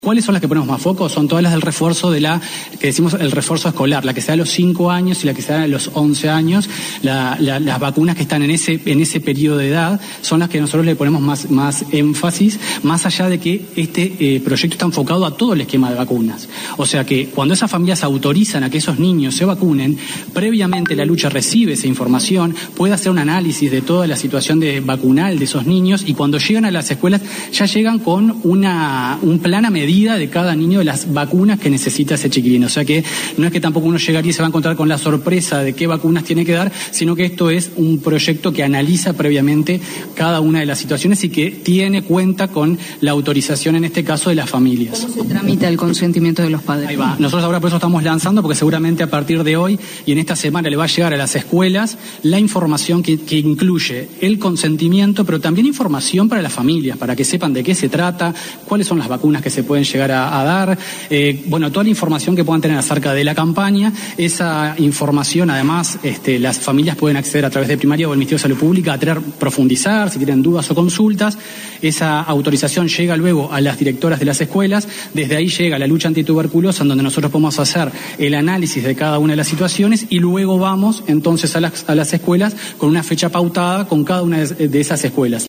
¿Cuáles son las que ponemos más foco? Son todas las del refuerzo que decimos el refuerzo escolar, la que se da a los 5 años y la que se da a los 11 años. Las vacunas que están en ese periodo de edad son las que nosotros le ponemos más énfasis, más allá de que este proyecto está enfocado a todo el esquema de vacunas. O sea que cuando esas familias autorizan a que esos niños se vacunen, previamente la lucha recibe esa información, puede hacer un análisis de toda la situación vacunal de esos niños y cuando llegan a las escuelas ya llegan con un plan a medida de cada niño de las vacunas que necesita ese chiquilín. O sea que no es que tampoco uno llegaría y se va a encontrar con la sorpresa de qué vacunas tiene que dar, sino que esto es un proyecto que analiza previamente cada una de las situaciones y que cuenta con la autorización, en este caso, de las familias. ¿Cómo se tramita el consentimiento de los padres? Ahí va. Nosotros ahora por eso estamos lanzando, porque seguramente a partir de hoy y en esta semana le va a llegar a las escuelas la información que incluye el consentimiento, pero también información para las familias, para que sepan de qué se trata, cuáles son las vacunas que se pueden llegar a dar, toda la información que puedan tener acerca de la campaña. Esa información, además, las familias pueden acceder a través de Primaria o el Ministerio de Salud Pública a profundizar, si tienen dudas o consultas. Esa autorización llega luego a las directoras de las escuelas, desde ahí llega la lucha antituberculosa, en donde nosotros podemos hacer el análisis de cada una de las situaciones y luego vamos entonces a las escuelas con una fecha pautada con cada una de esas escuelas.